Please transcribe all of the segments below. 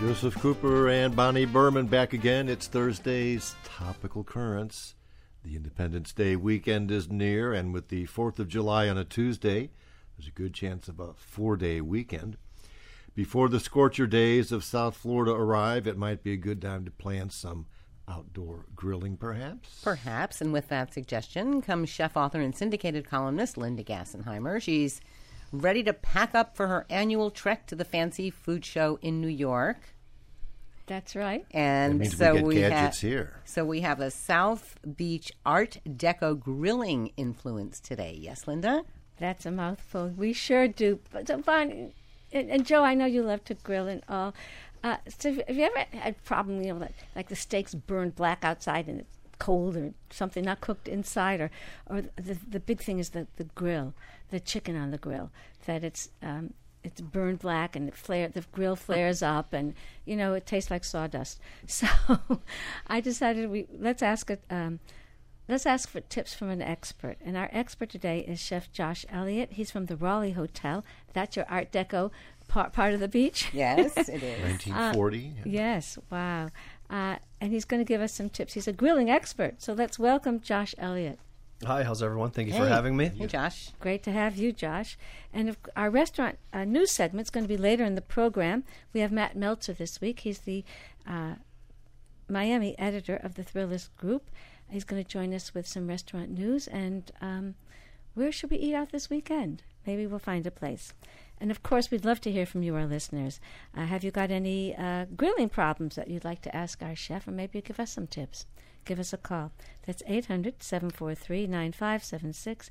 Joseph Cooper and Bonnie Berman back again. It's Thursday's Topical Currents. The Independence Day weekend is near, and with the 4th of July on a Tuesday, there's a good chance of a 4-day weekend. Before the scorcher days of South Florida arrive, it might be a good time to plan some outdoor grilling, perhaps? Perhaps, and with that suggestion comes chef, author, and syndicated columnist Linda Gassenheimer. She's ready to pack up for her annual trek to the Fancy Food Show in New York. That's right. And that means so we get gadgets here. So we have a South Beach Art Deco grilling influence today. Yes, Linda? That's a mouthful. We sure do. But so Bonnie and Joe, I know you love to grill and all. So have you ever had a problem, like the steaks burned black outside and it's cold, or something not cooked inside, or the big thing is the grill, the chicken on the grill, that it's burned black and the grill flares up, and it tastes like sawdust. So I decided let's ask for tips from an expert. And our expert today is Chef Josh Elliott. He's from the Raleigh Hotel. That's your Art Deco part of the beach? Yes, it is. 1940. Yes, wow. And he's going to give us some tips. He's a grilling expert. So let's welcome Josh Elliott. Hi, how's everyone? Thank you for having me. Hey, Josh. Great to have you, Josh. And our restaurant news segment is going to be later in the program. We have Matt Meltzer this week. He's the Miami editor of the Thrillist Group. He's going to join us with some restaurant news. And where should we eat out this weekend? Maybe we'll find a place. And, of course, we'd love to hear from you, our listeners. Have you got any grilling problems that you'd like to ask our chef, or maybe give us some tips? Give us a call. That's 800-743-9576,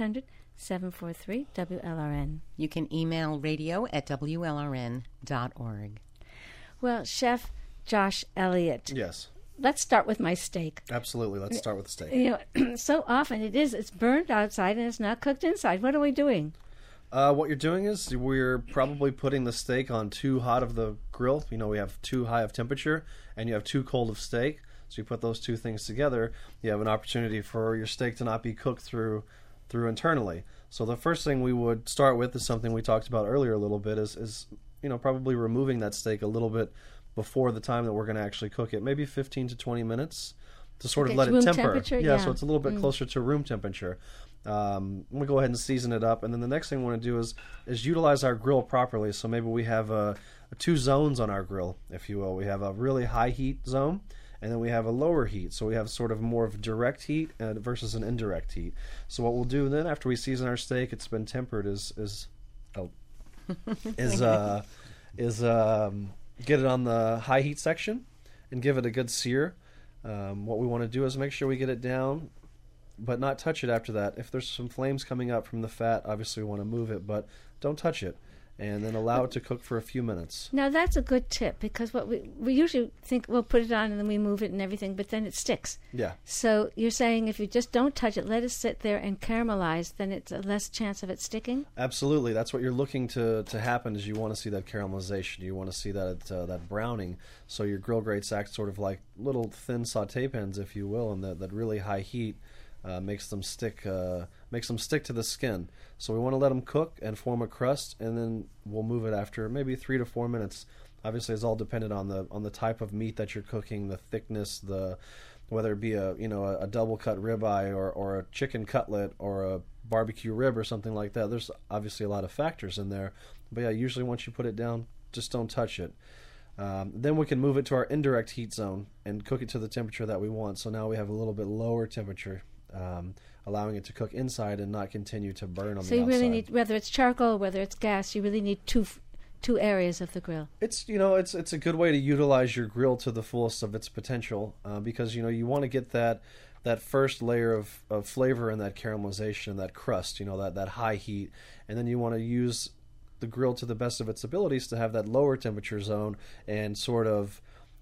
800-743-WLRN. You can email radio@WLRN.org. Well, Chef Josh Elliott. Yes. Let's start with my steak. Absolutely. Let's start with the steak. So often it's burned outside and it's not cooked inside. What are we doing? What you're doing is we're probably putting the steak on too hot of the grill. We have too high of temperature and you have too cold of steak. So you put those two things together, you have an opportunity for your steak to not be cooked through internally. So the first thing we would start with is something we talked about earlier a little bit is probably removing that steak a little bit before the time that we're going to actually cook it, maybe 15 to 20 minutes to sort of let it temper. Yeah, so it's a little bit closer to room temperature. We go ahead and season it up, and then the next thing we want to do is utilize our grill properly. So maybe we have two zones on our grill, if you will. We have a really high heat zone, and then we have a lower heat. So we have sort of more of direct heat versus an indirect heat. So what we'll do then after we season our steak, it's been tempered, is get it on the high heat section and give it a good sear. What we want to do is make sure we get it down, but not touch it after that. If there's some flames coming up from the fat, obviously we want to move it, but don't touch it. And then allow it to cook for a few minutes. Now, that's a good tip, because what we usually think, we'll put it on and then we move it and everything, but then it sticks. Yeah. So you're saying if you just don't touch it, let it sit there and caramelize, then it's a less chance of it sticking? Absolutely. That's what you're looking to happen, is you want to see that caramelization. You want to see that browning. So your grill grates act sort of like little thin saute pans, if you will, and that really high heat makes them stick to the skin. So we want to let them cook and form a crust, and then we'll move it after maybe 3 to 4 minutes. Obviously, it's all dependent on the type of meat that you're cooking, the thickness, whether it be a double cut ribeye or a chicken cutlet or a barbecue rib or something like that. There's obviously a lot of factors in there, but yeah, usually once you put it down, just don't touch it. Then we can move it to our indirect heat zone and cook it to the temperature that we want. So now we have a little bit lower temperature, allowing it to cook inside and not continue to burn on the outside. So you really need, whether it's charcoal or whether it's gas, you really need two areas of the grill. It's a good way to utilize your grill to the fullest of its potential, because you want to get that first layer of flavor and that caramelization, that crust, that high heat, and then you want to use the grill to the best of its abilities to have that lower temperature zone and sort of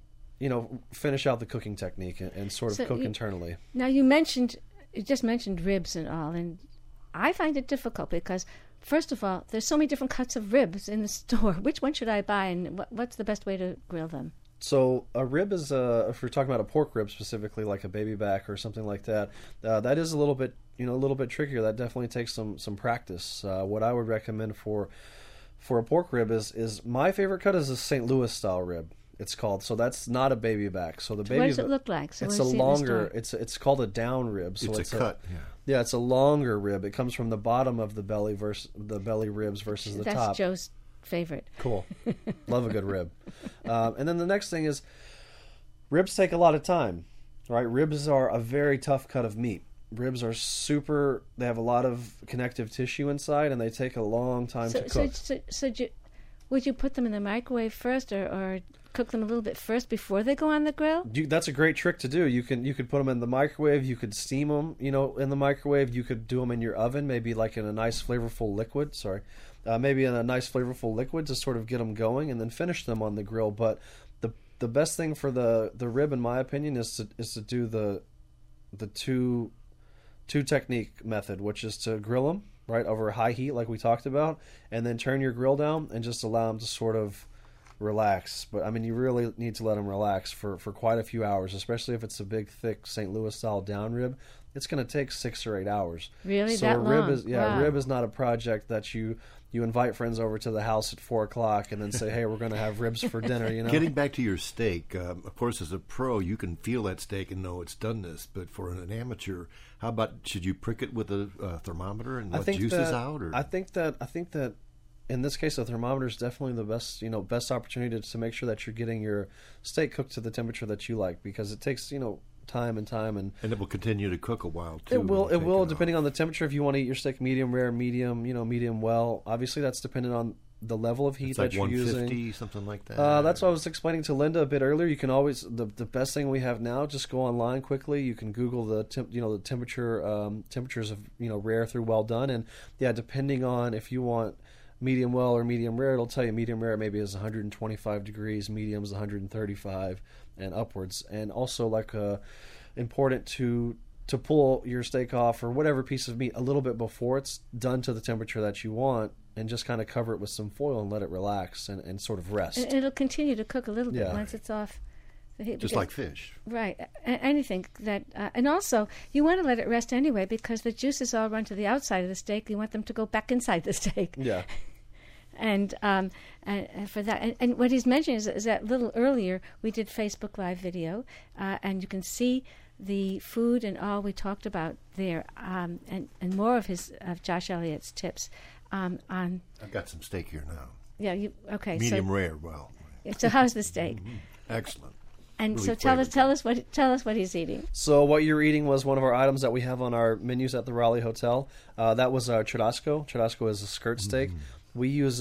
finish out the cooking technique and sort of cook internally. Now you just mentioned ribs and all, and I find it difficult because, first of all, there's so many different cuts of ribs in the store. Which one should I buy, and what's the best way to grill them? So a rib is, if we're talking about a pork rib specifically, like a baby back or something like that, that is a little bit trickier. That definitely takes some practice. What I would recommend for for a pork rib is my favorite cut is a St. Louis style rib. It's called. So that's not a baby back. So the baby. What does it look like? So it's when a you see it in the longer. store? It's called a down rib. So it's a cut. Yeah, it's a longer rib. It comes from the bottom of the belly versus the belly ribs versus the That's top. Joe's favorite. Cool. Love a good rib. And then the next thing is ribs take a lot of time. Right? Ribs are a very tough cut of meat. Ribs are super. They have a lot of connective tissue inside, and they take a long time to cook. Would you put them in the microwave first, or cook them a little bit first before they go on the grill? That's a great trick to do. You could put them in the microwave. You could steam them, in the microwave. You could do them in your oven, maybe like in a nice flavorful liquid. Maybe in a nice flavorful liquid to sort of get them going, and then finish them on the grill. But the best thing for the rib, in my opinion, is to do the two technique method, which is to grill them right over high heat, like we talked about, and then turn your grill down and just allow them to sort of relax. But I mean, you really need to let them relax for quite a few hours, especially if it's a big, thick St. Louis style down rib. It's going to take 6 or 8 hours. Really, so that a rib long? Wow. Rib is not a project that you invite friends over to the house at 4:00 and then say, "Hey, we're going to have ribs for dinner." Getting back to your steak, of course, as a pro, you can feel that steak and know it's done this. But for an amateur, how about should you prick it with a thermometer and let juices out? Or? I think that in this case, a thermometer is definitely the best opportunity to make sure that you're getting your steak cooked to the temperature that you like, because it takes time and it will continue to cook a while too. It will depending on the temperature. If you want to eat your steak medium rare, medium well, obviously that's dependent on the level of heat it's that like you're 150, using. something like that. That's what I was explaining to Linda a bit earlier. You can always the best thing we have now. Just go online quickly. You can Google the temperatures of rare through well done, and depending on if you want medium well or medium rare, it'll tell you medium rare maybe is 125 degrees, medium is 135 and upwards. And also important to pull your steak off or whatever piece of meat a little bit before it's done to the temperature that you want, and just kind of cover it with some foil and let it relax and sort of rest. It'll continue to cook a little bit once it's off the heat. Just like fish. Right. Anything that... and also, you want to let it rest anyway, because the juices all run to the outside of the steak. You want them to go back inside the steak. Yeah. And for that, and what he's mentioning is that a little earlier we did Facebook Live video, and you can see the food and all we talked about there, and more of Josh Elliott's tips on. I've got some steak here now. Yeah, okay. Medium rare, well. So how's the steak? Excellent. And Really so tell us what he's eating. So what you're eating was one of our items that we have on our menus at the Raleigh Hotel. That was our churrasco. Churrasco is a skirt steak. We use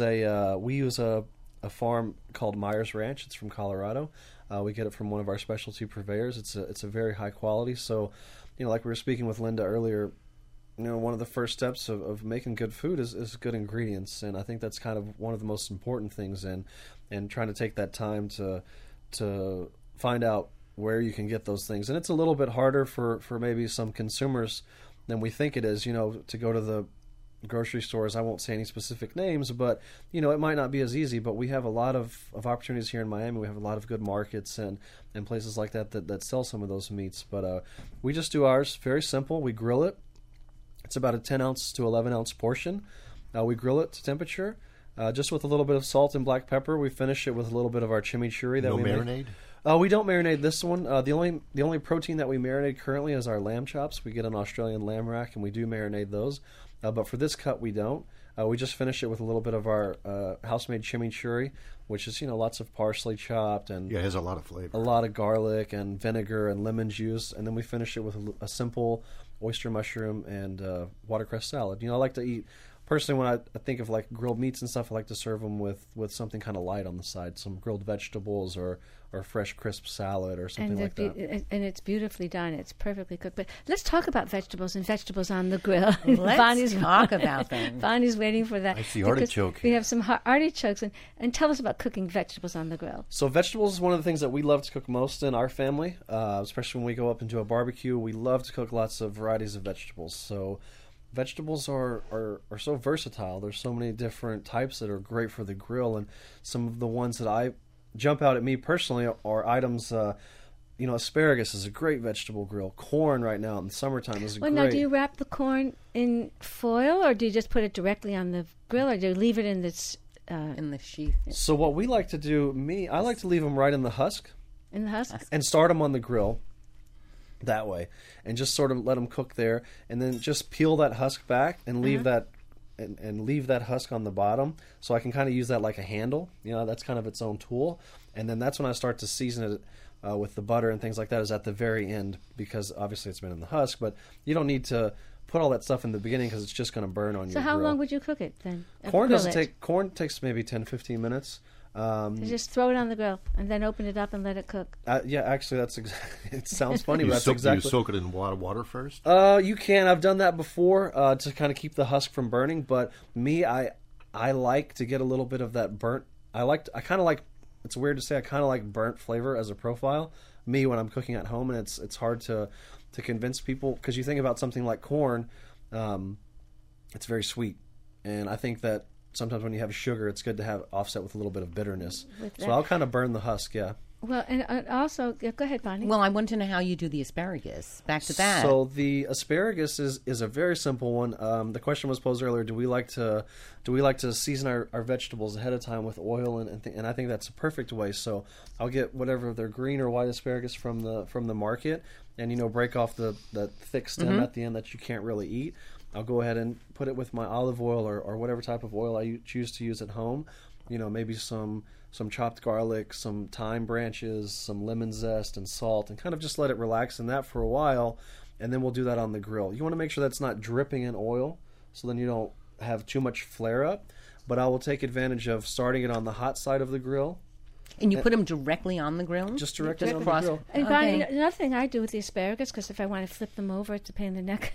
a farm called Myers Ranch. It's from Colorado. We get it from one of our specialty purveyors. It's a very high quality. So, like we were speaking with Linda earlier, one of the first steps of making good food is good ingredients, and I think that's kind of one of the most important things. And trying to take that time to find out where you can get those things. And it's a little bit harder for maybe some consumers than we think it is. To go to the grocery stores. I won't say any specific names, but it might not be as easy, but we have a lot of opportunities here in Miami. We have a lot of good markets and places like that sell some of those meats, but we just do ours very simple. We grill it. It's about a 10 ounce to 11 ounce portion. We grill it to temperature, just with a little bit of salt and black pepper. We finish it with a little bit of our chimichurri that we marinade? We don't marinate this one. The only protein that we marinate currently is our lamb chops. We get an Australian lamb rack, and we do marinate those. But for this cut, we don't. We just finish it with a little bit of our house-made chimichurri, which is lots of parsley chopped and it has a lot of flavor, a lot of garlic and vinegar and lemon juice, and then we finish it with a simple oyster mushroom and watercress salad. I like to eat. Personally, when I think of grilled meats and stuff, I like to serve them with something kind of light on the side, some grilled vegetables or fresh crisp salad or something like that. And it's beautifully done. It's perfectly cooked. But let's talk about vegetables and vegetables on the grill. Let's talk about them. Bonnie's waiting for that. I see artichoke here. We have some artichokes. And tell us about cooking vegetables on the grill. So vegetables is one of the things that we love to cook most in our family, especially when we go up into a barbecue. We love to cook lots of varieties of vegetables. So vegetables are so versatile. There's so many different types that are great for the grill, and some of the ones that I jump out at me personally are items. Asparagus is a great vegetable grill. Corn right now in the summertime is great. Now, do you wrap the corn in foil, or do you just put it directly on the grill, or do you leave it in this in the sheath. So what we like to do, I like to leave them right in the husk in the husk. and start them on the grill that way, and just sort of let them cook there, and then just peel that husk back and leave that and leave that husk on the bottom, so I can kind of use that like a handle. That's kind of its own tool, and then that's when I start to season it with the butter and things like that. Is at the very end, because obviously it's been in the husk, but you don't need to put all that stuff in the beginning because it's just going to burn on your grill. So how long would you cook it then? Corn takes maybe 10-15 minutes. So just throw it on the grill and then open it up and let it cook. Yeah, actually, it sounds funny, but that's Do exactly. you soak it in water first? You can. I've done that before to kind of keep the husk from burning. But I like to get a little bit of that burnt. I kind of like. It's weird to say. I kind of like burnt flavor as a profile. When I'm cooking at home, and it's hard to convince people, because you think about something like corn, it's very sweet, and I think that sometimes when you have sugar, it's good to have offset with a little bit of bitterness. So I'll kind of burn the husk, yeah. Well, and also, go ahead, Bonnie. Well, I want to know how you do the asparagus. Back to that. So the asparagus is a very simple one. The question was posed earlier: do we like to season our vegetables ahead of time with oil? And I think that's a perfect way. So I'll get whatever their green or white asparagus from the market, and break off the thick stem at the end that you can't really eat. I'll go ahead and put it with my olive oil or whatever type of oil I choose to use at home. Maybe some chopped garlic, some thyme branches, some lemon zest, and salt, and kind of just let it relax in that for a while, and then we'll do that on the grill. You want to make sure that's not dripping in oil, so then you don't have too much flare up. But I will take advantage of starting it on the hot side of the grill. And you put them directly on the grill? Just directly on the across grill. And Bonnie, another thing I do with the asparagus, because if I want to flip them over, it's a pain in the neck.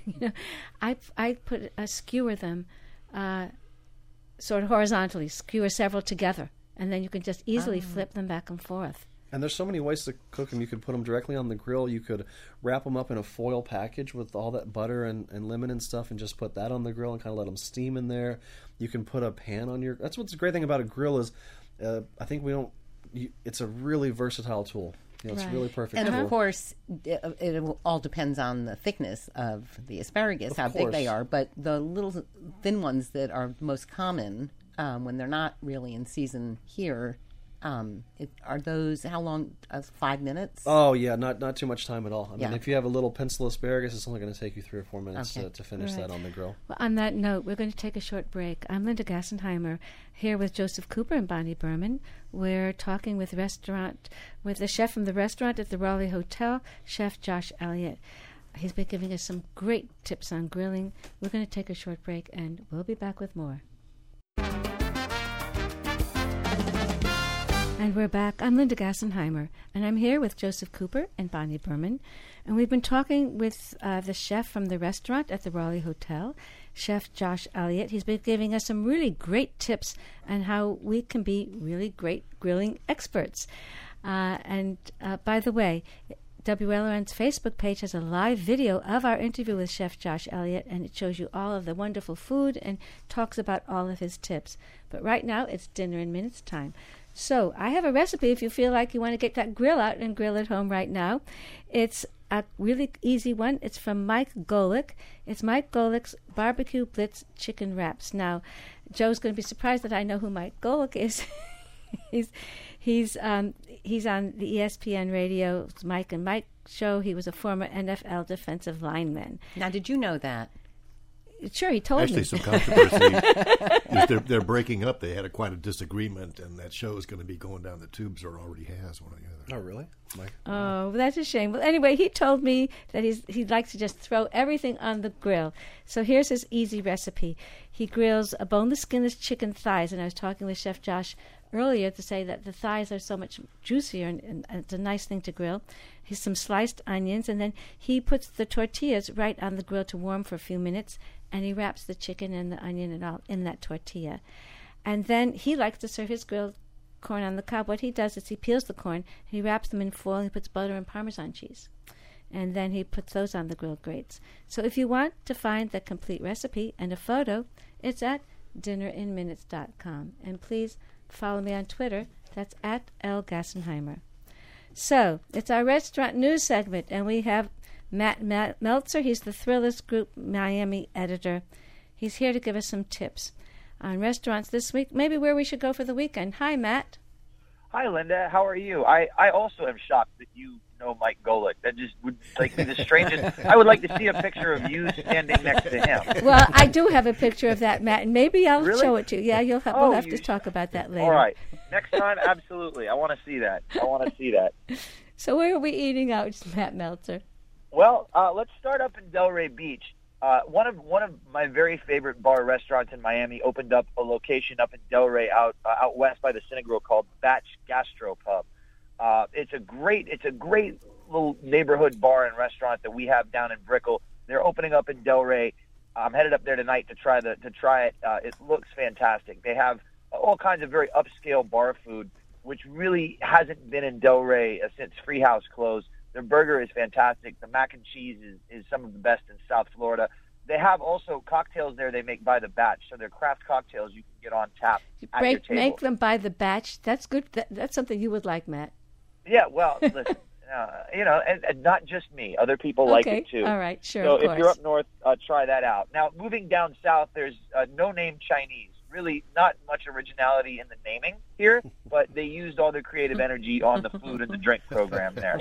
I skewer them sort of horizontally, skewer several together, and then you can just easily flip them back and forth. And there's so many ways to cook them. You could put them directly on the grill. You could wrap them up in a foil package with all that butter and lemon and stuff, and just put that on the grill and kind of let them steam in there. You can put a pan on your. That's what's the great thing about a grill is, I think we don't. It's a really versatile tool. It's really perfect. And tool. of course, it all depends on the thickness of the asparagus, how big they are. But the little thin ones that are most common when they're not really in season here, are those, how long, 5 minutes? Oh, yeah, not too much time at all. I Yeah. mean, if you have a little pencil asparagus, it's only going to take you 3 or 4 minutes Okay. to finish that on the grill. Well, on that note, we're going to take a short break. I'm Linda Gassenheimer, here with Joseph Cooper and Bonnie Berman. We're talking with the chef from the restaurant at the Raleigh Hotel, Chef Josh Elliott. He's been giving us some great tips on grilling. We're going to take a short break, and we'll be back with more. And we're back. I'm Linda Gassenheimer, and I'm here with Joseph Cooper and Bonnie Berman. And we've been talking with the chef from the restaurant at the Raleigh Hotel, Chef Josh Elliott. He's been giving us some really great tips on how we can be really great grilling experts. And by the way, WLRN's Facebook page has a live video of our interview with Chef Josh Elliott, and it shows you all of the wonderful food and talks about all of his tips. But right now, it's dinner in minutes time. So I have a recipe if you feel like you want to get that grill out and grill at home right now. It's a really easy one. It's from Mike Golick. It's Mike Golick's Barbecue Blitz Chicken Wraps. Now, Joe's going to be surprised that I know who Mike Golick is. He's on the ESPN Radio Mike and Mike show. He was a former NFL defensive lineman. Now, did you know that? Sure, he told me. Actually, some controversy. They're breaking up. They had quite a disagreement, and that show is going to be going down the tubes, or already has one or the other. Oh, really? Mike? Oh, well, that's a shame. Well, anyway, he told me that he'd like to just throw everything on the grill. So here's his easy recipe. He grills a boneless, skinless chicken thighs, and I was talking with Chef Josh earlier to say that the thighs are so much juicier, and it's a nice thing to grill. He's some sliced onions, and then he puts the tortillas right on the grill to warm for a few minutes, and he wraps the chicken and the onion and all in that tortilla. And then he likes to serve his grilled corn on the cob. What he does is he peels the corn, he wraps them in foil, and he puts butter and Parmesan cheese. And then he puts those on the grilled grates. So if you want to find the complete recipe and a photo, it's at dinnerinminutes.com. And please follow me on Twitter. That's at L. Gassenheimer. So it's our restaurant news segment, and we have Matt Meltzer. He's the Thrillist Group Miami editor. He's here to give us some tips. on restaurants this week, maybe where we should go for the weekend. Hi, Matt. Hi, Linda. How are you? I also am shocked that you know Mike Golick. That just would like be the strangest. I would like to see a picture of you standing next to him. Well, I do have a picture of that, Matt, and maybe I'll Really? show it to you. Yeah, we'll have to talk about that later. All right. Next time, absolutely. I want to see that. So where are we eating out, Matt Meltzer? Well, let's start up in Delray Beach. One of my very favorite bar restaurants in Miami opened up a location up in Delray out west by the Synagro called Batch Gastro Pub. It's a great little neighborhood bar and restaurant that we have down in Brickell. They're opening up in Delray. I'm headed up there tonight to try it. It looks fantastic. They have all kinds of very upscale bar food, which really hasn't been in Delray since Free House closed. Their burger is fantastic. The mac and cheese is some of the best in South Florida. They have also cocktails there they make by the batch. So they're craft cocktails you can get on tap at your table. Make them by the batch. That's good. That's something you would like, Matt. Yeah, well, listen, and not just me. Other people like it too. All right, sure. So of course. if you're up north, try that out. Now, moving down south, there's No Name Chinese. Really not much originality in the naming here, but they used all their creative energy on the food and the drink program there.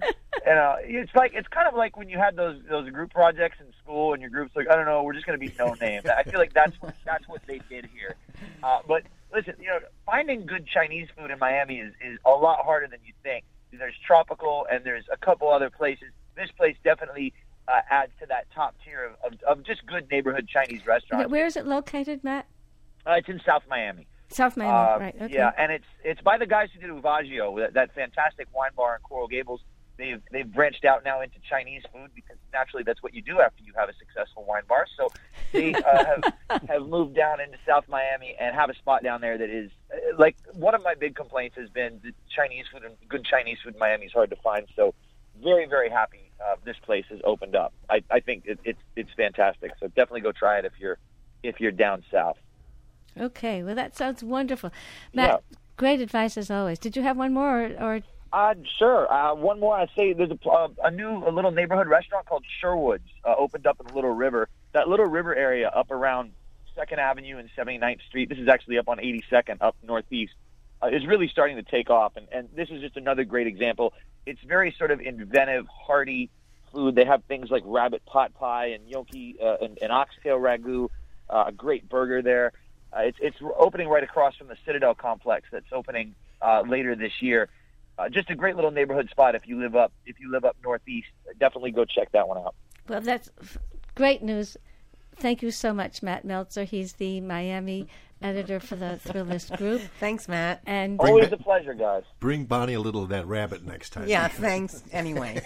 It's kind of like when you had those group projects in school and your group's like, I don't know, we're just going to be no name. I feel like that's what they did here. But listen, finding good Chinese food in Miami is a lot harder than you think. There's Tropical and there's a couple other places. This place definitely adds to that top tier of just good neighborhood Chinese restaurants. Where is it located, Matt? It's in South Miami. South Miami, right? Okay. Yeah, and it's by the guys who did Uvaggio, that fantastic wine bar in Coral Gables. They've branched out now into Chinese food because naturally that's what you do after you have a successful wine bar. So they have moved down into South Miami and have a spot down there that is like one of my big complaints has been that Chinese food and good Chinese food in Miami is hard to find. So very, very happy this place has opened up. I think it's fantastic. So definitely go try it if you're down south. Okay, well, that sounds wonderful. Matt, great advice as always. Did you have one more? Or Sure. One more. I say there's a little neighborhood restaurant called Sherwood's opened up in Little River. That Little River area up around 2nd Avenue and 79th Street, this is actually up on 82nd up northeast, is really starting to take off. And this is just another great example. It's very sort of inventive, hearty food. They have things like rabbit pot pie and gnocchi and oxtail ragu, a great burger there. It's opening right across from the Citadel complex that's opening later this year. Just a great little neighborhood spot if you live up northeast. Definitely go check that one out. Well, that's great news. Thank you so much, Matt Meltzer. He's the Miami editor for the Thrillist Group. Thanks, Matt. And always a pleasure, guys. Bring Bonnie a little of that rabbit next time. Yeah, thanks. Anyway,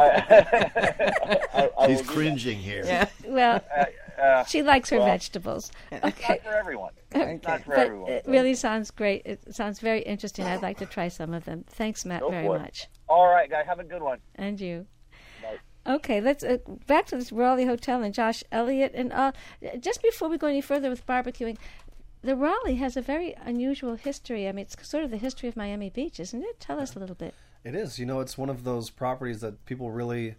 She's cringing here. yeah. Well, she likes her vegetables. It's Okay. not for everyone. It's not for But everyone. it really sounds great. It sounds very interesting. I'd like to try some of them. Thanks, Matt, Go very for it. much. All right, guys. Have a good one. And you. Bye. Okay, let's back to this Raleigh Hotel and Josh Elliott. And just before we go any further with barbecuing, the Raleigh has a very unusual history. I mean, it's sort of the history of Miami Beach, isn't it? Tell us a little bit. It is. It's one of those properties that people really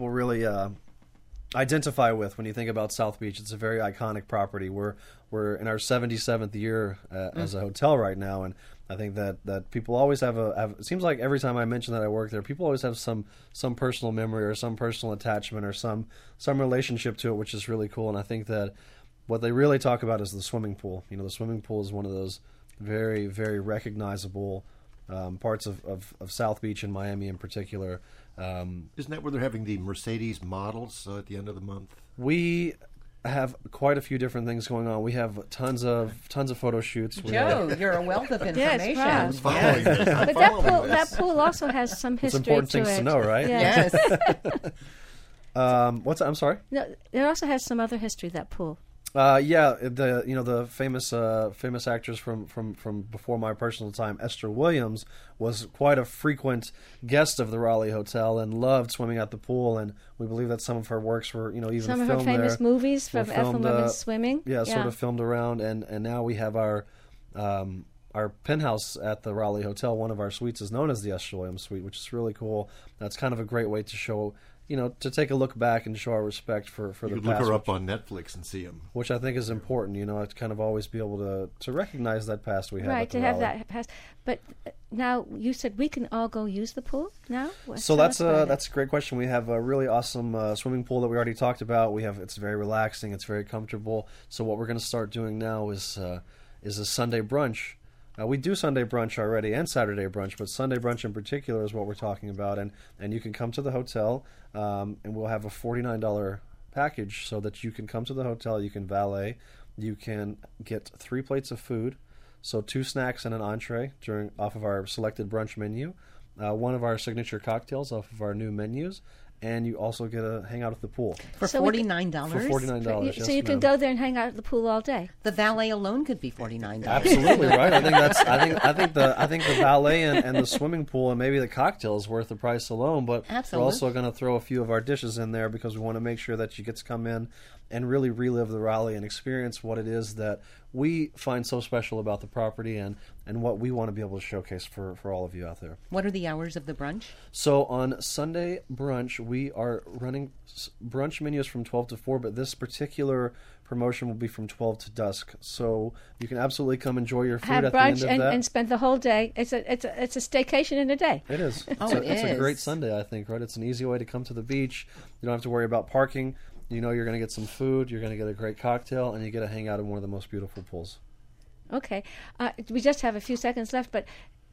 identify with when you think about South Beach. It's a very iconic property. We're in our 77th year as a hotel right now, and I think that people always have it seems like every time I mention that I work there, people always have some personal memory or some personal attachment or some relationship to it, which is really cool. And I think that what they really talk about is the swimming pool. The swimming pool is one of those very, very recognizable parts of South Beach and Miami in particular. Isn't that where they're having the Mercedes models at the end of the month? We have quite a few different things going on. We have tons of photo shoots. Joe, you're a wealth of information. proud. I'm following this. I'm But following that this. pool also has some It's history important to things it. to know, right? Yeah. Yes. What's that? I'm sorry. No, it also has some other history, that pool. The famous actress from before my personal time, Esther Williams, was quite a frequent guest of the Raleigh Hotel and loved swimming at the pool. And we believe that some of her works were even Some of filmed her famous there. movies Were from Ethel filmed, Merman swimming. sort of filmed around. And now we have our penthouse at the Raleigh Hotel. One of our suites is known as the Esther Williams Suite, which is really cool. That's kind of a great way to show to take a look back and show our respect for the You past. look her up on Netflix and see them. Which I think is important, to kind of always be able to recognize that past we have. Right, at the to have rally. that past. But now you said we can all go use the pool now? So that's a great question. We have a really awesome swimming pool that we already talked about. It's very relaxing. It's very comfortable. So what we're going to start doing now is a Sunday brunch. We do Sunday brunch already and Saturday brunch, but Sunday brunch in particular is what we're talking about. And you can come to the hotel, and we'll have a $49 package so that you can come to the hotel, you can valet, you can get 3 plates of food, so 2 snacks and an entree off of our selected brunch menu, one of our signature cocktails off of our new menus, and you also get to hang out at the pool. For $49? For $49, yes, so you can ma'am. go there and hang out at the pool all day. The valet alone could be $49. Absolutely right. I think the valet and the swimming pool and maybe the cocktail is worth the price alone. But Absolutely. We're also going to throw a few of our dishes in there because we want to make sure that you get to come in and really relive the rally and experience what it is that we find so special about the property and what we want to be able to showcase for all of you out there. What are the hours of the brunch? So on Sunday brunch, we are running brunch menus from 12 to 4, but this particular promotion will be from 12 to dusk. So you can absolutely come enjoy your food Have at the end brunch of that. and spend the whole day. It's a staycation in a day. It is. Oh, It's a is. great Sunday, I think, right? It's an easy way to come to the beach. You don't have to worry about parking. You're going to get some food, you're going to get a great cocktail, and you get to hang out in one of the most beautiful pools. Okay. We just have a few seconds left, but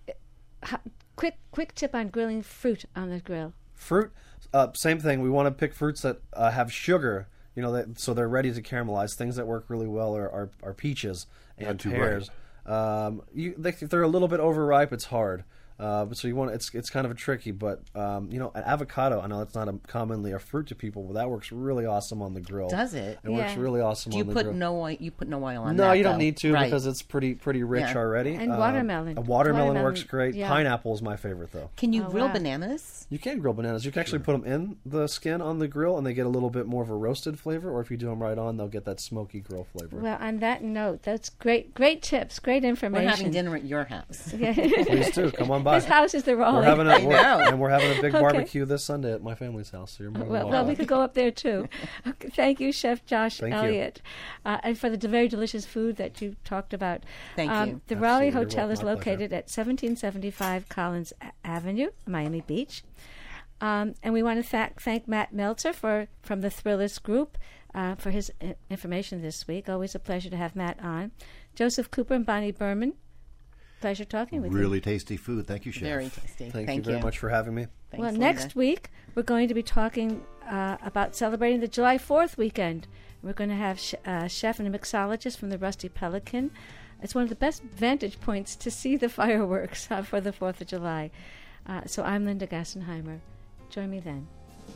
quick tip on grilling fruit on the grill. Fruit, same thing. We want to pick fruits that have sugar, so they're ready to caramelize. Things that work really well are peaches and Not too pears. If they're a little bit overripe, it's hard. So you want it's kind of tricky, but an avocado. I know it's not commonly a fruit to people, but that works really awesome on the grill. Does it? It works Yeah. really awesome Do you on the put grill. no oil? You put no oil on No, that, you don't though. need to Right. because it's pretty rich Yeah. already. And watermelon. Watermelon works great. Yeah. Pineapple is my favorite though. Can you Oh, grill wow. bananas? You can grill bananas. You can actually put them in the skin on the grill, and they get a little bit more of a roasted flavor. Or if you do them right on, they'll get that smoky grill flavor. Well, on that note, that's great tips, great We're information. having dinner at your house. Please do come on by. His house is the Raleigh. We're having a big Okay. barbecue this Sunday at my family's house. So you're more than Well, welcome. we could go up there too. Okay, thank you, Chef Josh Thank you. Elliott, and for the very delicious food that you talked about. Thank you. The Raleigh Absolutely. Hotel is My pleasure. located at 1775 Collins Avenue, Miami Beach. And we want to thank Matt Meltzer from the Thrillist Group for his information this week. Always a pleasure to have Matt on. Joseph Cooper and Bonnie Berman. Pleasure talking with you. Really tasty food. Thank you, Chef. Very tasty. Thank you very much for having me. Thanks, Well, Linda. next week we're going to be talking about celebrating the July 4th weekend. We're going to have a chef and a mixologist from the Rusty Pelican. It's one of the best vantage points to see the fireworks for the 4th of July. So I'm Linda Gassenheimer. Join me then.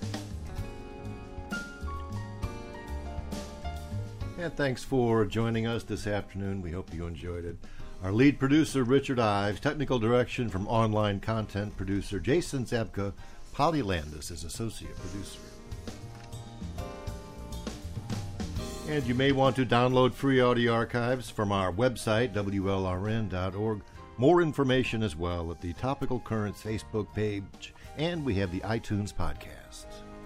And thanks for joining us this afternoon. We hope you enjoyed it. Our lead producer, Richard Ives, technical direction from online content producer Jason Zabka, Polly Landis is associate producer. And you may want to download free audio archives from our website, WLRN.org. More information as well at the Topical Currents Facebook page, and we have the iTunes podcast.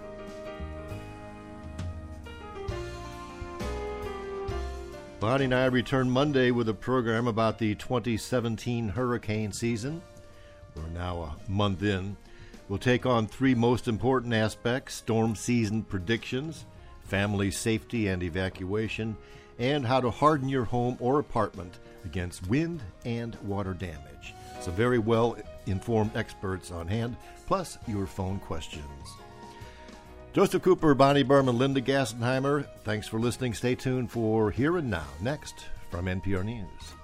Bonnie and I return Monday with a program about the 2017 hurricane season. We're now a month in. We'll take on 3 most important aspects: storm season predictions, family safety and evacuation, and how to harden your home or apartment against wind and water damage. So very well-informed experts on hand, plus your phone questions. Joseph Cooper, Bonnie Berman, Linda Gassenheimer, thanks for listening. Stay tuned for Here and Now, next from NPR News.